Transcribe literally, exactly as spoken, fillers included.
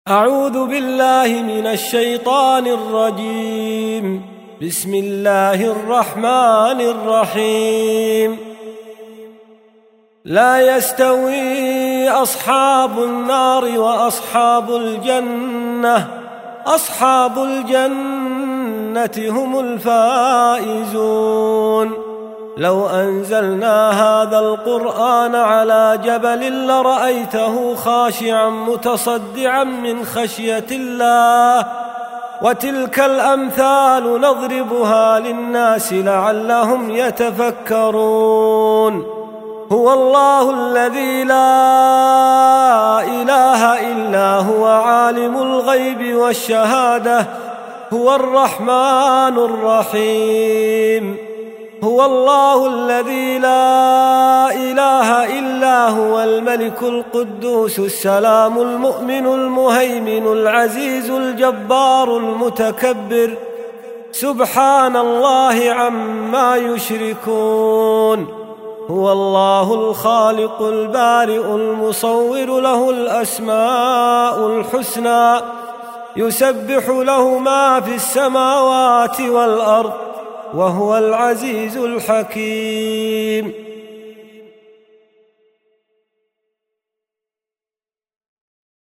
أعوذ بالله من الشيطان الرجيم. بسم الله الرحمن الرحيم. لا يستوي أصحاب النار وأصحاب الجنة أصحاب الجنة هم الفائزون. لو أنزلنا هذا القرآن على جبل لرأيته خاشعا متصدعا من خشية الله. وتلك الأمثال نضربها للناس لعلهم يتفكرون. هو الله الذي لا إله إلا هو عالم الغيب والشهادة هو الرحمن الرحيم. هو الله الذي لا إله إلا هو الملك القدوس السلام المؤمن المهيمن العزيز الجبار المتكبر سبحان الله عما يشركون. هو الله الخالق البارئ المصور له الأسماء الحسنى يسبح له ما في السماوات والأرض وهو العزيز الحكيم.